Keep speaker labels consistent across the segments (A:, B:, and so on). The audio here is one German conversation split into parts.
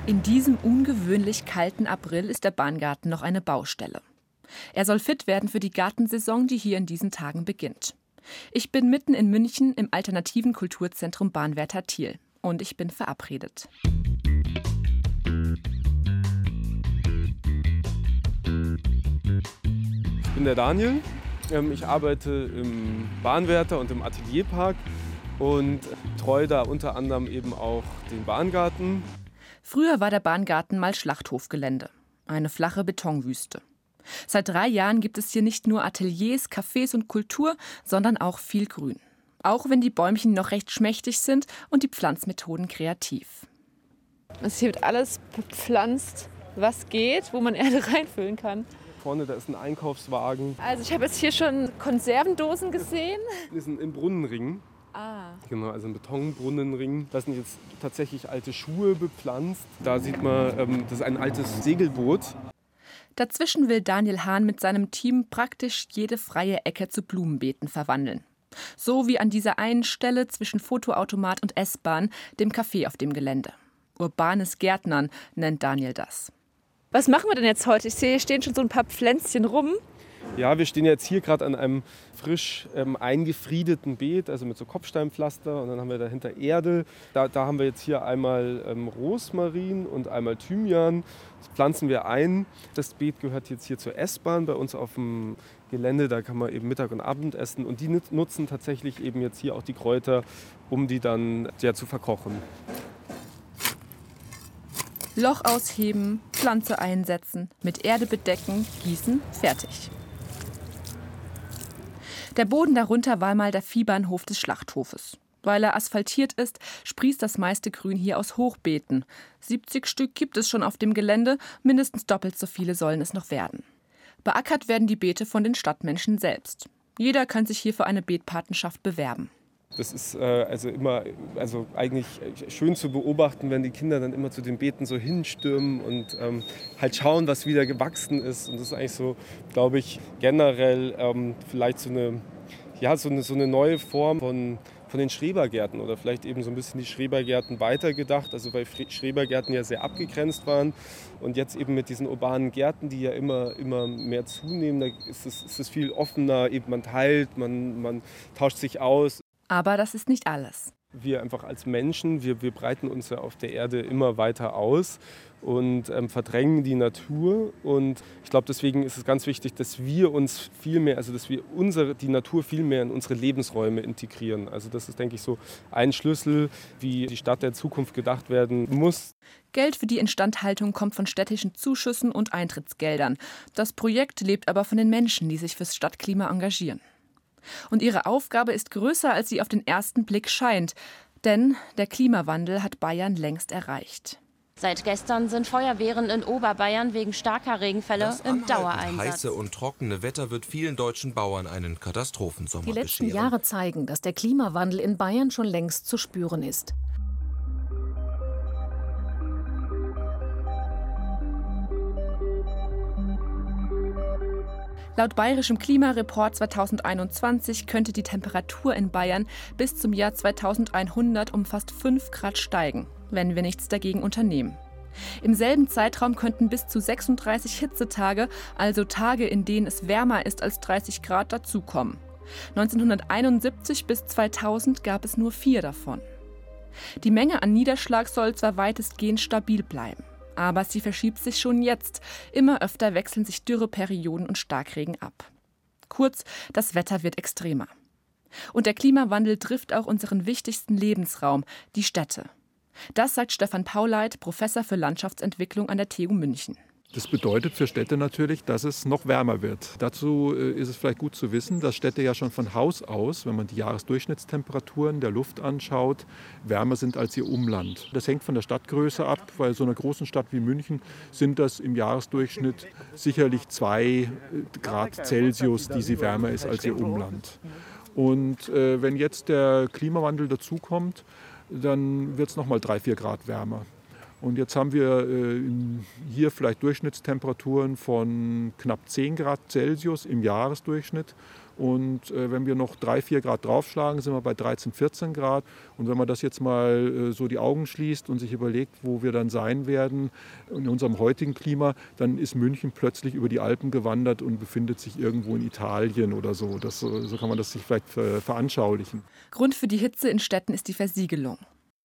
A: In diesem ungewöhnlich kalten April ist der Bahngarten noch eine Baustelle. Er soll fit werden für die Gartensaison, die hier in diesen Tagen beginnt. Ich bin mitten in München im alternativen Kulturzentrum Bahnwärter Thiel und ich bin verabredet.
B: Ich bin der Daniel. Ich arbeite im Bahnwärter und im Atelierpark und treue da unter anderem eben auch den Bahngarten.
A: Früher war der Bahngarten mal Schlachthofgelände, eine flache Betonwüste. Seit 3 Jahren gibt es hier nicht nur Ateliers, Cafés und Kultur, sondern auch viel Grün. Auch wenn die Bäumchen noch recht schmächtig sind und die Pflanzmethoden kreativ.
C: Es hier wird alles bepflanzt, was geht, wo man Erde reinfüllen kann.
B: Vorne, da ist ein Einkaufswagen.
C: Also ich habe jetzt hier schon Konservendosen gesehen.
B: Das ist ein Brunnenring.
C: Ah.
B: Genau, also ein Betonbrunnenring. Da sind jetzt tatsächlich alte Schuhe bepflanzt. Da sieht man, das ist ein altes Segelboot.
A: Dazwischen will Daniel Hahn mit seinem Team praktisch jede freie Ecke zu Blumenbeeten verwandeln. So wie an dieser einen Stelle zwischen Fotoautomat und S-Bahn, dem Café auf dem Gelände. Urbanes Gärtnern nennt Daniel das.
C: Was machen wir denn jetzt heute? Ich sehe, hier stehen schon so ein paar Pflänzchen rum.
B: Ja, wir stehen jetzt hier gerade an einem frisch eingefriedeten Beet, also mit so Kopfsteinpflaster, und dann haben wir dahinter Erde. Da haben wir jetzt hier einmal Rosmarin und einmal Thymian. Das pflanzen wir ein. Das Beet gehört jetzt hier zur S-Bahn bei uns auf dem Gelände. Da kann man eben Mittag und Abend essen. Und die nutzen tatsächlich eben jetzt hier auch die Kräuter, um die dann zu verkochen.
A: Loch ausheben, Pflanze einsetzen, mit Erde bedecken, gießen, fertig. Der Boden darunter war mal der Viehbahnhof des Schlachthofes. Weil er asphaltiert ist, sprießt das meiste Grün hier aus Hochbeeten. 70 Stück gibt es schon auf dem Gelände, mindestens doppelt so viele sollen es noch werden. Beackert werden die Beete von den Stadtmenschen selbst. Jeder kann sich hier für eine Beetpatenschaft bewerben.
B: Das ist also eigentlich schön zu beobachten, wenn die Kinder dann immer zu den Beeten so hinstürmen und halt schauen, was wieder gewachsen ist. Und das ist eigentlich so, glaube ich, generell vielleicht so eine neue Form von den Schrebergärten oder vielleicht eben so ein bisschen die Schrebergärten weitergedacht. Also weil Schrebergärten ja sehr abgegrenzt waren und jetzt eben mit diesen urbanen Gärten, die ja immer mehr zunehmen, da ist es viel offener, eben man teilt, man tauscht sich aus.
A: Aber das ist nicht alles.
B: Wir einfach als Menschen, wir breiten uns ja auf der Erde immer weiter aus und verdrängen die Natur. Und ich glaube, deswegen ist es ganz wichtig, dass wir uns viel mehr, also dass wir die Natur viel mehr in unsere Lebensräume integrieren. Also das ist, denke ich, so ein Schlüssel, wie die Stadt der Zukunft gedacht werden muss.
A: Geld für die Instandhaltung kommt von städtischen Zuschüssen und Eintrittsgeldern. Das Projekt lebt aber von den Menschen, die sich fürs Stadtklima engagieren. Und ihre Aufgabe ist größer, als sie auf den ersten Blick scheint. Denn der Klimawandel hat Bayern längst erreicht.
D: Seit gestern sind Feuerwehren in Oberbayern wegen starker Regenfälle im Dauereinsatz.
E: Das heiße und trockene Wetter wird vielen deutschen Bauern einen Katastrophensommer bescheren.
F: Die letzten Jahre zeigen, dass der Klimawandel in Bayern schon längst zu spüren ist.
A: Laut Bayerischem Klimareport 2021 könnte die Temperatur in Bayern bis zum Jahr 2100 um fast 5 Grad steigen, wenn wir nichts dagegen unternehmen. Im selben Zeitraum könnten bis zu 36 Hitzetage, also Tage, in denen es wärmer ist als 30 Grad, dazukommen. 1971 bis 2000 gab es nur 4 davon. Die Menge an Niederschlag soll zwar weitestgehend stabil bleiben. Aber sie verschiebt sich schon jetzt. Immer öfter wechseln sich Dürreperioden und Starkregen ab. Kurz, das Wetter wird extremer. Und der Klimawandel trifft auch unseren wichtigsten Lebensraum, die Städte. Das sagt Stefan Pauleit, Professor für Landschaftsentwicklung an der TU München.
G: Das bedeutet für Städte natürlich, dass es noch wärmer wird. Dazu ist es vielleicht gut zu wissen, dass Städte ja schon von Haus aus, wenn man die Jahresdurchschnittstemperaturen der Luft anschaut, wärmer sind als ihr Umland. Das hängt von der Stadtgröße ab. Bei so einer großen Stadt wie München sind das im Jahresdurchschnitt sicherlich 2 Grad Celsius, die sie wärmer ist als ihr Umland. Und wenn jetzt der Klimawandel dazukommt, dann wird es nochmal 3-4 Grad wärmer. Und jetzt haben wir hier vielleicht Durchschnittstemperaturen von knapp 10 Grad Celsius im Jahresdurchschnitt. Und wenn wir noch 3-4 Grad draufschlagen, sind wir bei 13, 14 Grad. Und wenn man das jetzt mal so die Augen schließt und sich überlegt, wo wir dann sein werden in unserem heutigen Klima, dann ist München plötzlich über die Alpen gewandert und befindet sich irgendwo in Italien oder so. So kann man das sich vielleicht veranschaulichen.
A: Grund für die Hitze in Städten ist die Versiegelung.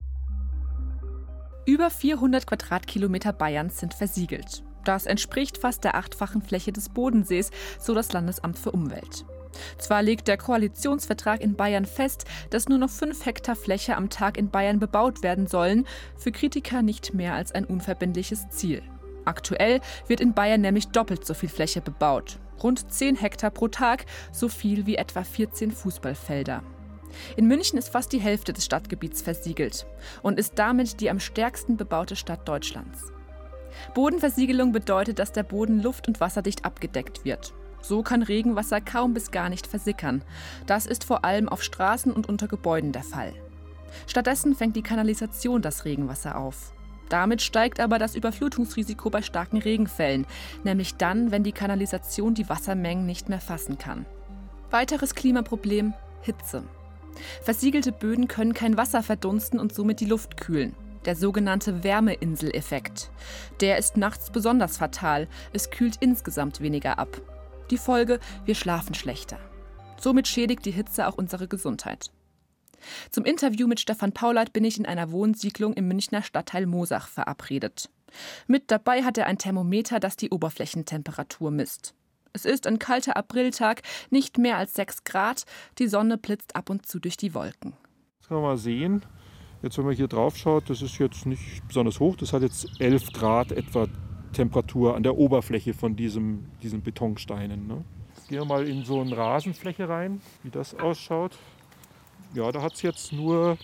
A: Über 400 Quadratkilometer Bayerns sind versiegelt. Das entspricht fast der 8-fachen Fläche des Bodensees, so das Landesamt für Umwelt. Zwar legt der Koalitionsvertrag in Bayern fest, dass nur noch 5 Hektar Fläche am Tag in Bayern bebaut werden sollen, für Kritiker nicht mehr als ein unverbindliches Ziel. Aktuell wird in Bayern nämlich doppelt so viel Fläche bebaut. Rund 10 Hektar pro Tag, so viel wie etwa 14 Fußballfelder. In München ist fast die Hälfte des Stadtgebiets versiegelt und ist damit die am stärksten bebaute Stadt Deutschlands. Bodenversiegelung bedeutet, dass der Boden luft- und wasserdicht abgedeckt wird. So kann Regenwasser kaum bis gar nicht versickern. Das ist vor allem auf Straßen und unter Gebäuden der Fall. Stattdessen fängt die Kanalisation das Regenwasser auf. Damit steigt aber das Überflutungsrisiko bei starken Regenfällen, nämlich dann, wenn die Kanalisation die Wassermengen nicht mehr fassen kann. Weiteres Klimaproblem: Hitze. Versiegelte Böden können kein Wasser verdunsten und somit die Luft kühlen. Der sogenannte Wärmeinseleffekt. Der ist nachts besonders fatal. Es kühlt insgesamt weniger ab. Die Folge: wir schlafen schlechter. Somit schädigt die Hitze auch unsere Gesundheit. Zum Interview mit Stefan Paulert bin ich in einer Wohnsiedlung im Münchner Stadtteil Moosach verabredet. Mit dabei hat er ein Thermometer, das die Oberflächentemperatur misst. Es ist ein kalter Apriltag, nicht mehr als 6 Grad. Die Sonne blitzt ab und zu durch die Wolken.
G: Das kann man mal sehen. Jetzt, wenn man hier drauf schaut, das ist jetzt nicht besonders hoch. Das hat jetzt 11 Grad etwa Temperatur an der Oberfläche von diesen Betonsteinen. Ne? Jetzt gehen wir mal in so eine Rasenfläche rein, wie das ausschaut. Ja, da hat es jetzt nur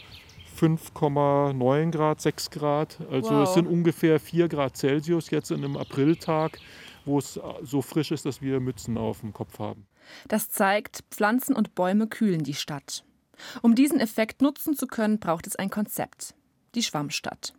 G: 5,9 Grad, 6 Grad. Also wow. Es sind ungefähr 4 Grad Celsius jetzt in einem Apriltag, wo es so frisch ist, dass wir Mützen auf dem Kopf haben.
A: Das zeigt, Pflanzen und Bäume kühlen die Stadt. Um diesen Effekt nutzen zu können, braucht es ein Konzept: die Schwammstadt.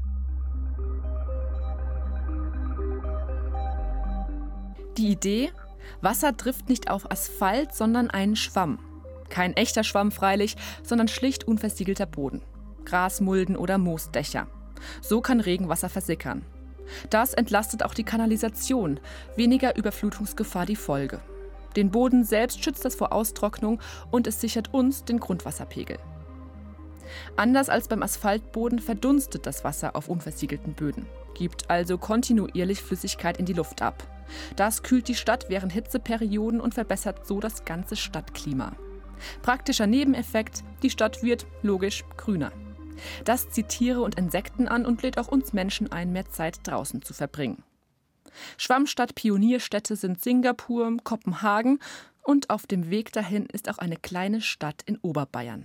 A: Die Idee: Wasser trifft nicht auf Asphalt, sondern einen Schwamm. Kein echter Schwamm freilich, sondern schlicht unversiegelter Boden. Grasmulden oder Moosdächer. So kann Regenwasser versickern. Das entlastet auch die Kanalisation. Weniger Überflutungsgefahr die Folge. Den Boden selbst schützt das vor Austrocknung und es sichert uns den Grundwasserpegel. Anders als beim Asphaltboden verdunstet das Wasser auf unversiegelten Böden, gibt also kontinuierlich Flüssigkeit in die Luft ab. Das kühlt die Stadt während Hitzeperioden und verbessert so das ganze Stadtklima. Praktischer Nebeneffekt: die Stadt wird, logisch, grüner. Das zieht Tiere und Insekten an und lädt auch uns Menschen ein, mehr Zeit draußen zu verbringen. Schwammstadt-Pionierstädte sind Singapur, Kopenhagen und auf dem Weg dahin ist auch eine kleine Stadt in Oberbayern.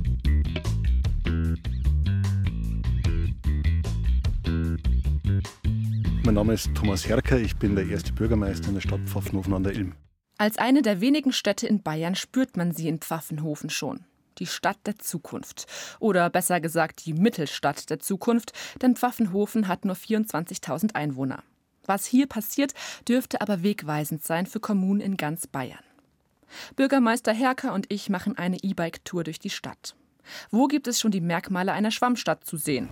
H: Mein Name ist Thomas Herker, ich bin der erste Bürgermeister in der Stadt Pfaffenhofen an der Ilm.
A: Als eine der wenigen Städte in Bayern spürt man sie in Pfaffenhofen schon. Die Stadt der Zukunft. Oder besser gesagt die Mittelstadt der Zukunft, denn Pfaffenhofen hat nur 24.000 Einwohner. Was hier passiert, dürfte aber wegweisend sein für Kommunen in ganz Bayern. Bürgermeister Herker und ich machen eine E-Bike-Tour durch die Stadt. Wo gibt es schon die Merkmale einer Schwammstadt zu sehen?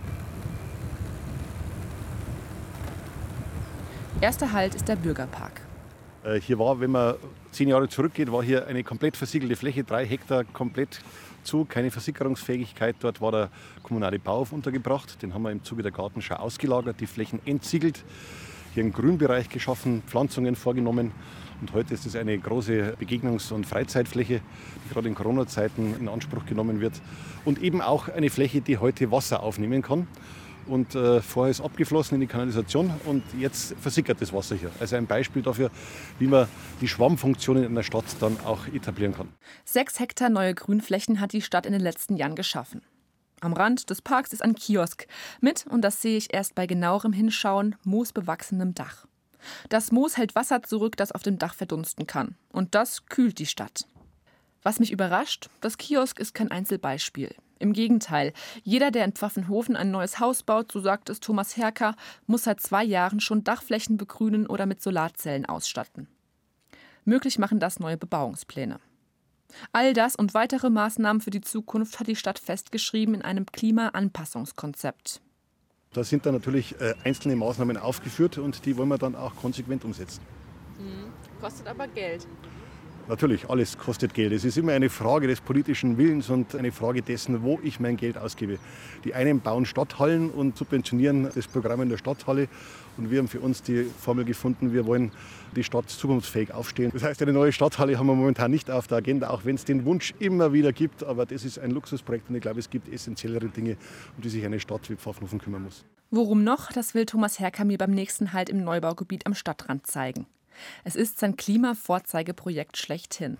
A: Erster Halt ist der Bürgerpark.
H: Hier war, wenn man 10 Jahre zurückgeht, war hier eine komplett versiegelte Fläche, 3 Hektar komplett zu, keine Versickerungsfähigkeit. Dort war der kommunale Bauhof untergebracht. Den haben wir im Zuge der Gartenschau ausgelagert, die Flächen entsiegelt, hier einen Grünbereich geschaffen, Pflanzungen vorgenommen. Und heute ist es eine große Begegnungs- und Freizeitfläche, die gerade in Corona-Zeiten in Anspruch genommen wird. Und eben auch eine Fläche, die heute Wasser aufnehmen kann. Und vorher ist abgeflossen in die Kanalisation und jetzt versickert das Wasser hier. Also ein Beispiel dafür, wie man die Schwammfunktionen in einer Stadt dann auch etablieren kann.
A: 6 Hektar neue Grünflächen hat die Stadt in den letzten Jahren geschaffen. Am Rand des Parks ist ein Kiosk mit, und das sehe ich erst bei genauerem Hinschauen, moosbewachsenem Dach. Das Moos hält Wasser zurück, das auf dem Dach verdunsten kann. Und das kühlt die Stadt. Was mich überrascht: das Kiosk ist kein Einzelbeispiel. Im Gegenteil, jeder, der in Pfaffenhofen ein neues Haus baut, so sagt es Thomas Herker, muss seit 2 Jahren schon Dachflächen begrünen oder mit Solarzellen ausstatten. Möglich machen das neue Bebauungspläne. All das und weitere Maßnahmen für die Zukunft hat die Stadt festgeschrieben in einem Klimaanpassungskonzept.
H: Da sind dann natürlich einzelne Maßnahmen aufgeführt und die wollen wir dann auch konsequent umsetzen.
C: Kostet aber Geld.
H: Natürlich, alles kostet Geld. Es ist immer eine Frage des politischen Willens und eine Frage dessen, wo ich mein Geld ausgebe. Die einen bauen Stadthallen und subventionieren das Programm in der Stadthalle. Und wir haben für uns die Formel gefunden, wir wollen die Stadt zukunftsfähig aufstehen. Das heißt, eine neue Stadthalle haben wir momentan nicht auf der Agenda, auch wenn es den Wunsch immer wieder gibt. Aber das ist ein Luxusprojekt und ich glaube, es gibt essentiellere Dinge, um die sich eine Stadt wie Pfaffenhofen kümmern muss.
A: Worum noch, das will Thomas Herka mir beim nächsten Halt im Neubaugebiet am Stadtrand zeigen. Es ist sein Klimavorzeigeprojekt schlechthin.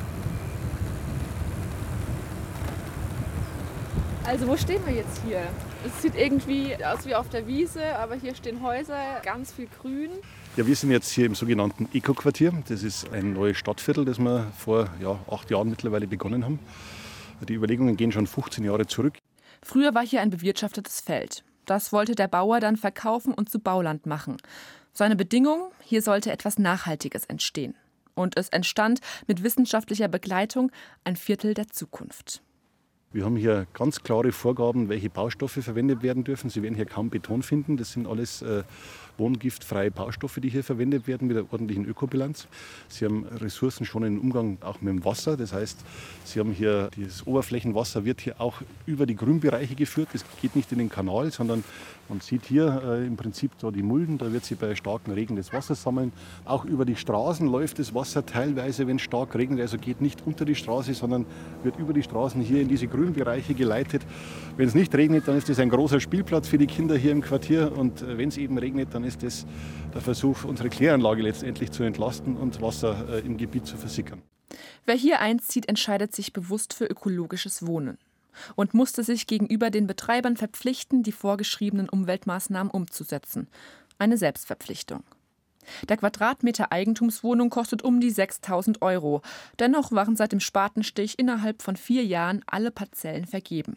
C: Also wo stehen wir jetzt hier? Es sieht irgendwie aus wie auf der Wiese, aber hier stehen Häuser, ganz viel Grün.
H: Ja, wir sind jetzt hier im sogenannten Eco-Quartier. Das ist ein neues Stadtviertel, das wir vor 8 Jahren mittlerweile begonnen haben. Die Überlegungen gehen schon 15 Jahre zurück.
A: Früher war hier ein bewirtschaftetes Feld. Das wollte der Bauer dann verkaufen und zu Bauland machen. Seine Bedingung, hier sollte etwas Nachhaltiges entstehen. Und es entstand mit wissenschaftlicher Begleitung ein Viertel der Zukunft.
H: Wir haben hier ganz klare Vorgaben, welche Baustoffe verwendet werden dürfen. Sie werden hier kaum Beton finden. Das sind alles wohngiftfreie Baustoffe, die hier verwendet werden mit einer ordentlichen Ökobilanz. Sie haben ressourcenschonenden Umgang auch mit dem Wasser. Das heißt, Sie haben hier dieses Oberflächenwasser wird hier auch über die Grünbereiche geführt. Das geht nicht in den Kanal, sondern man sieht hier im Prinzip da die Mulden. Da wird sie bei starkem Regen das Wasser sammeln. Auch über die Straßen läuft das Wasser teilweise, wenn es stark regnet. Also geht nicht unter die Straße, sondern wird über die Straßen hier in diese Grünbereiche geleitet. Wenn es nicht regnet, dann ist das ein großer Spielplatz für die Kinder hier im Quartier. Und wenn es eben regnet, dann ist das der Versuch, unsere Kläranlage letztendlich zu entlasten und Wasser im Gebiet zu versickern.
A: Wer hier einzieht, entscheidet sich bewusst für ökologisches Wohnen und musste sich gegenüber den Betreibern verpflichten, die vorgeschriebenen Umweltmaßnahmen umzusetzen. Eine Selbstverpflichtung. Der Quadratmeter Eigentumswohnung kostet um die 6.000 €. Dennoch waren seit dem Spatenstich innerhalb von 4 Jahren alle Parzellen vergeben.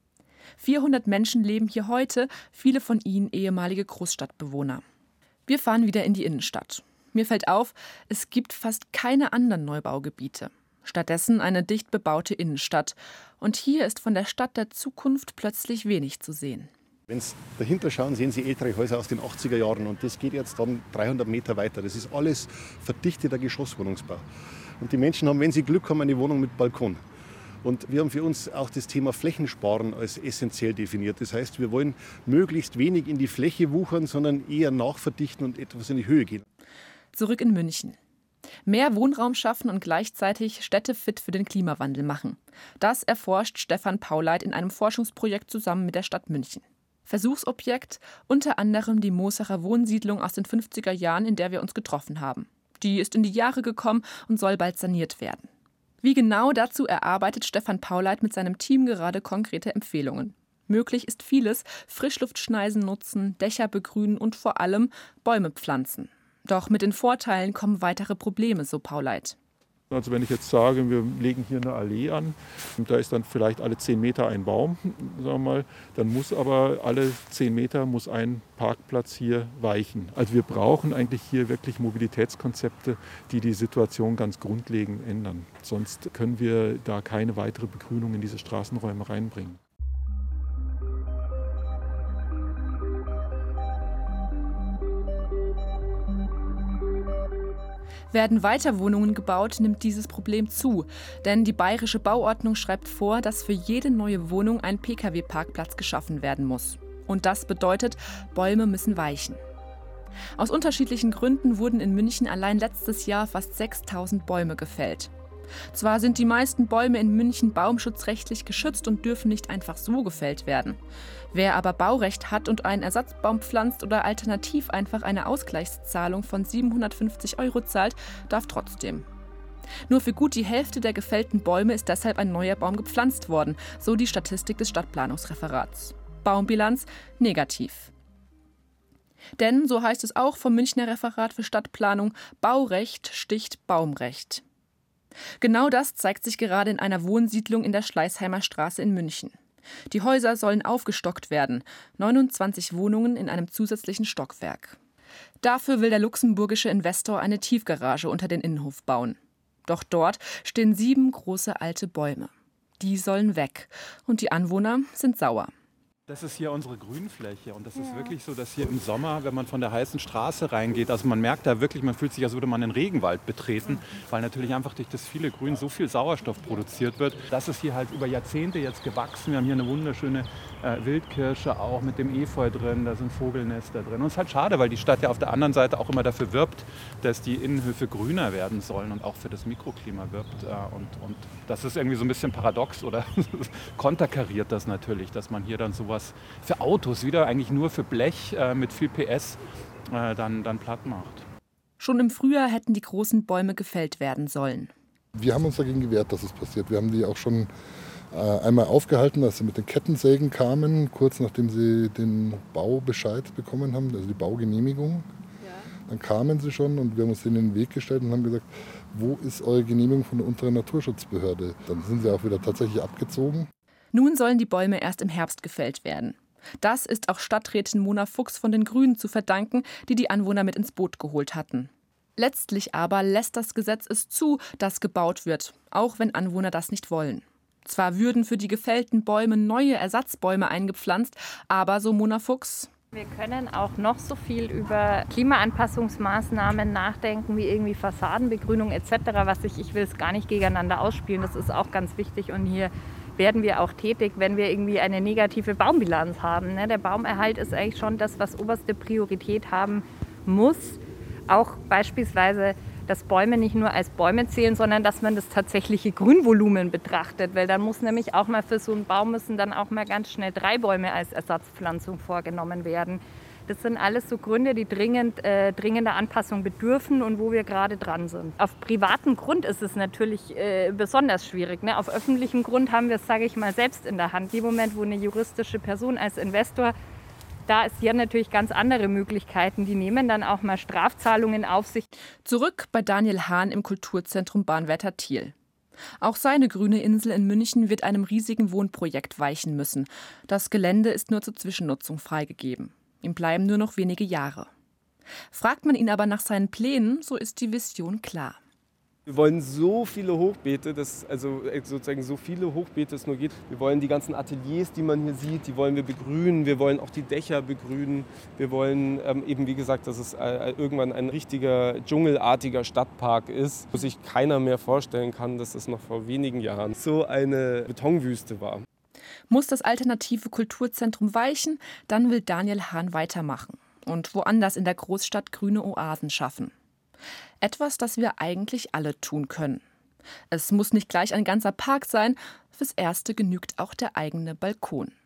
A: 400 Menschen leben hier heute, viele von ihnen ehemalige Großstadtbewohner. Wir fahren wieder in die Innenstadt. Mir fällt auf, es gibt fast keine anderen Neubaugebiete. Stattdessen eine dicht bebaute Innenstadt. Und hier ist von der Stadt der Zukunft plötzlich wenig zu sehen.
H: Wenn Sie dahinter schauen, sehen Sie ältere Häuser aus den 80er Jahren und das geht jetzt dann 300 Meter weiter. Das ist alles verdichteter Geschosswohnungsbau. Und die Menschen haben, wenn sie Glück haben, eine Wohnung mit Balkon. Und wir haben für uns auch das Thema Flächensparen als essentiell definiert. Das heißt, wir wollen möglichst wenig in die Fläche wuchern, sondern eher nachverdichten und etwas in die Höhe gehen.
A: Zurück in München. Mehr Wohnraum schaffen und gleichzeitig Städte fit für den Klimawandel machen. Das erforscht Stefan Pauleit in einem Forschungsprojekt zusammen mit der Stadt München. Versuchsobjekt unter anderem die Mosacher Wohnsiedlung aus den 50er Jahren, in der wir uns getroffen haben. Die ist in die Jahre gekommen und soll bald saniert werden. Wie genau, dazu erarbeitet Stefan Pauleit mit seinem Team gerade konkrete Empfehlungen. Möglich ist vieles: Frischluftschneisen nutzen, Dächer begrünen und vor allem Bäume pflanzen. Doch mit den Vorteilen kommen weitere Probleme, so Pauleit.
G: Also wenn ich jetzt sage, wir legen hier eine Allee an, da ist dann vielleicht alle 10 Meter ein Baum, sagen wir mal, dann muss aber alle 10 Meter muss ein Parkplatz hier weichen. Also wir brauchen eigentlich hier wirklich Mobilitätskonzepte, die die Situation ganz grundlegend ändern. Sonst können wir da keine weitere Begrünung in diese Straßenräume reinbringen.
A: Werden weiter Wohnungen gebaut, nimmt dieses Problem zu. Denn die bayerische Bauordnung schreibt vor, dass für jede neue Wohnung ein Pkw-Parkplatz geschaffen werden muss. Und das bedeutet, Bäume müssen weichen. Aus unterschiedlichen Gründen wurden in München allein letztes Jahr fast 6.000 Bäume gefällt. Zwar sind die meisten Bäume in München baumschutzrechtlich geschützt und dürfen nicht einfach so gefällt werden. Wer aber Baurecht hat und einen Ersatzbaum pflanzt oder alternativ einfach eine Ausgleichszahlung von 750 € zahlt, darf trotzdem. Nur für gut die Hälfte der gefällten Bäume ist deshalb ein neuer Baum gepflanzt worden, so die Statistik des Stadtplanungsreferats. Baumbilanz negativ. Denn, so heißt es auch vom Münchner Referat für Stadtplanung, Baurecht sticht Baumrecht. Genau das zeigt sich gerade in einer Wohnsiedlung in der Schleißheimer Straße in München. Die Häuser sollen aufgestockt werden, 29 Wohnungen in einem zusätzlichen Stockwerk. Dafür will der luxemburgische Investor eine Tiefgarage unter den Innenhof bauen. Doch dort stehen 7 große alte Bäume. Die sollen weg. Und die Anwohner sind sauer.
G: Das ist hier unsere Grünfläche und das ist wirklich so, dass hier im Sommer, wenn man von der heißen Straße reingeht, also man merkt da wirklich, man fühlt sich, als würde man einen Regenwald betreten, weil natürlich einfach durch das viele Grün so viel Sauerstoff produziert wird. Das ist hier halt über Jahrzehnte jetzt gewachsen. Wir haben hier eine wunderschöne Wildkirsche auch mit dem Efeu drin, da sind Vogelnester drin. Und es ist halt schade, weil die Stadt ja auf der anderen Seite auch immer dafür wirbt, dass die Innenhöfe grüner werden sollen und auch für das Mikroklima wirbt. Und das ist irgendwie so ein bisschen paradox oder konterkariert das natürlich, dass man hier dann sowas für Autos wieder eigentlich nur für Blech mit viel PS dann platt macht.
A: Schon im Frühjahr hätten die großen Bäume gefällt werden sollen.
I: Wir haben uns dagegen gewehrt, dass es passiert. Wir haben die auch schon einmal aufgehalten, als sie mit den Kettensägen kamen, kurz nachdem sie den Baubescheid bekommen haben, also die Baugenehmigung. Ja. Dann kamen sie schon und wir haben uns denen in den Weg gestellt und haben gesagt, wo ist eure Genehmigung von der unteren Naturschutzbehörde? Dann sind sie auch wieder tatsächlich abgezogen.
A: Nun sollen die Bäume erst im Herbst gefällt werden. Das ist auch Stadträtin Mona Fuchs von den Grünen zu verdanken, die die Anwohner mit ins Boot geholt hatten. Letztlich aber lässt das Gesetz es zu, dass gebaut wird, auch wenn Anwohner das nicht wollen. Zwar würden für die gefällten Bäume neue Ersatzbäume eingepflanzt, aber, so Mona Fuchs,
J: wir können auch noch so viel über Klimaanpassungsmaßnahmen nachdenken, wie irgendwie Fassadenbegrünung etc. Ich will es gar nicht gegeneinander ausspielen, das ist auch ganz wichtig und hier werden wir auch tätig, wenn wir irgendwie eine negative Baumbilanz haben. Der Baumerhalt ist eigentlich schon das, was oberste Priorität haben muss. Auch beispielsweise, dass Bäume nicht nur als Bäume zählen, sondern dass man das tatsächliche Grünvolumen betrachtet. Weil dann muss nämlich auch mal für so einen Baum müssen dann auch mal ganz schnell 3 Bäume als Ersatzpflanzung vorgenommen werden. Das sind alles so Gründe, die dringender Anpassung bedürfen und wo wir gerade dran sind. Auf privatem Grund ist es natürlich besonders schwierig. Auf öffentlichem Grund haben wir es, sage ich mal, selbst in der Hand. Im Moment, wo eine juristische Person als Investor, da ist hier natürlich ganz andere Möglichkeiten. Die nehmen dann auch mal Strafzahlungen auf sich.
A: Zurück bei Daniel Hahn im Kulturzentrum Bahnwärter-Thiel. Auch seine grüne Insel in München wird einem riesigen Wohnprojekt weichen müssen. Das Gelände ist nur zur Zwischennutzung freigegeben. Ihm bleiben nur noch wenige Jahre. Fragt man ihn aber nach seinen Plänen, so ist die Vision klar.
B: Wir wollen so viele Hochbeete, sozusagen so viele Hochbeete es nur geht. Wir wollen die ganzen Ateliers, die man hier sieht, die wollen wir begrünen. Wir wollen auch die Dächer begrünen. Wir wollen eben, wie gesagt, dass es irgendwann ein richtiger dschungelartiger Stadtpark ist, wo sich keiner mehr vorstellen kann, dass es noch vor wenigen Jahren so eine Betonwüste war.
A: Muss das alternative Kulturzentrum weichen, dann will Daniel Hahn weitermachen und woanders in der Großstadt grüne Oasen schaffen. Etwas, das wir eigentlich alle tun können. Es muss nicht gleich ein ganzer Park sein, fürs Erste genügt auch der eigene Balkon.